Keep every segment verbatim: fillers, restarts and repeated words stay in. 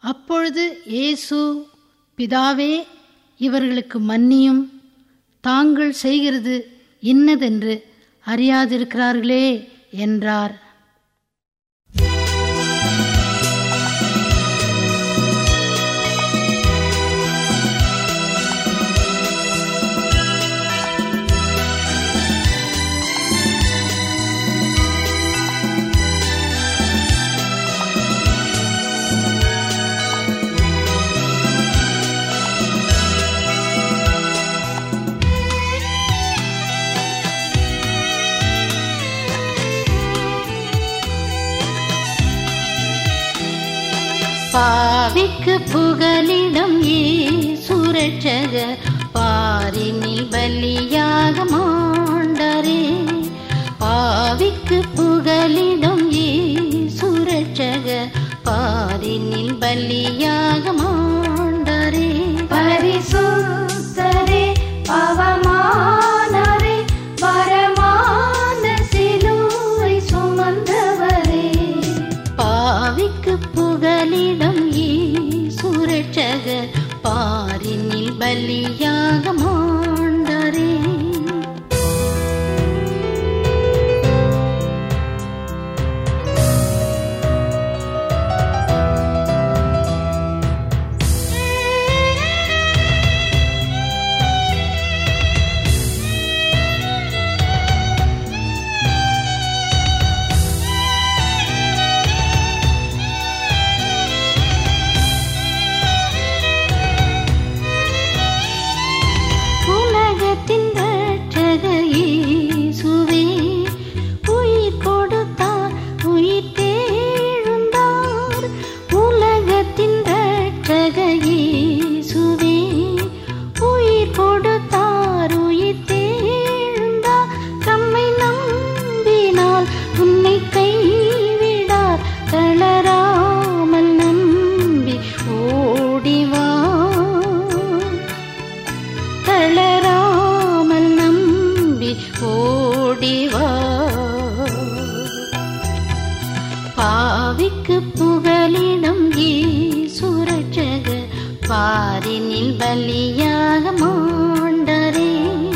அப்பொழுது இயேசு, பிதாவே, இவர்களுக்கு மன்னியும், தாங்கள் செய்கிறது இன்னதென்று அறியாதிருக்கிறார்களே என்றார். பாவிக்கு புகலிடம் இயேசு இரட்சகர், பாரினில் பலியாக மாண்டாரே. பாவிக்கு புகலிடம் இயேசு இரட்சகர், பாரினில் பலியாக மாண்டாரே. பரிசுத்தரே, பாவமானாரே, பரமான சிலுவை சுமந்தவரே. பாவிக்கு புகலிடம் இயேசு இரட்சகர், பாரினில் பலியாக மாண்டாரே. பாவிக்கு புகலிடம் இயேசு இரட்சகர், பாரினில் பலியாக மாண்டாரே.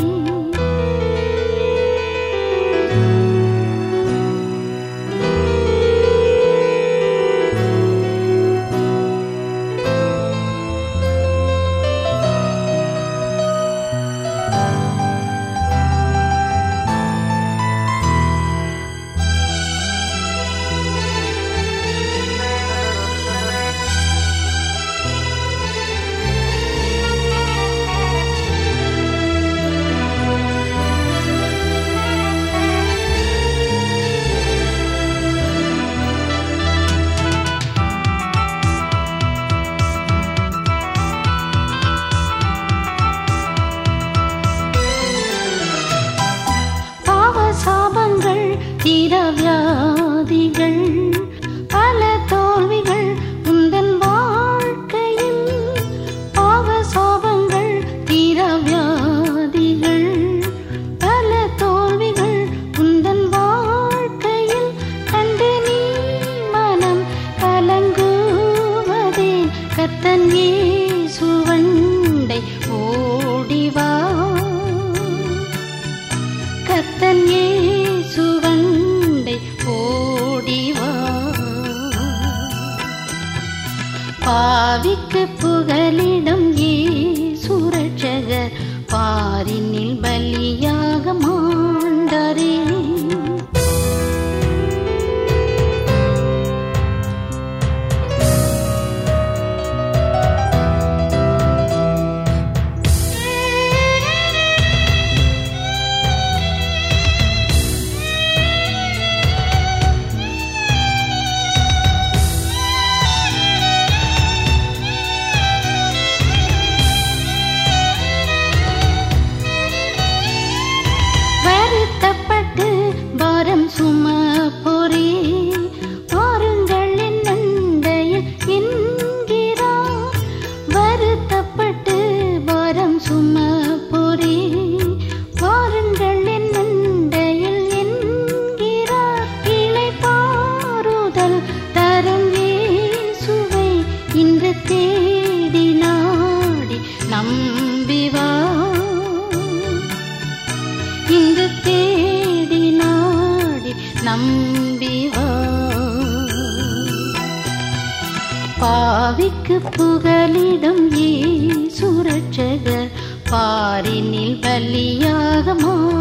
தீரவியாதிகள் பல தோல்விகள் உந்தன் வாழ்க்கையில், பாவ சாபங்கள் தீரவியாதிகள் பல தோல்விகள் உந்தன் வாழ்க்கையில், கண்டு நீ மனம் கலங்குவதே, கர்த்தன் இயேசுவண்டை ஓடிவா. கர்த்தன் இயேசுவண்டை ஓடிவா. பாவிக்கு புகலிடம் இயேசு இரட்சகர், பாரினில் பலியாக மாண்டாரே. இன்று தேடி நாடி நம்பிவா, இன்று தேடி நாடி நம்பிவா. பாவிக்கு புகலிடம் இயேசு இரட்சகர், பாரினில் பலியாக மா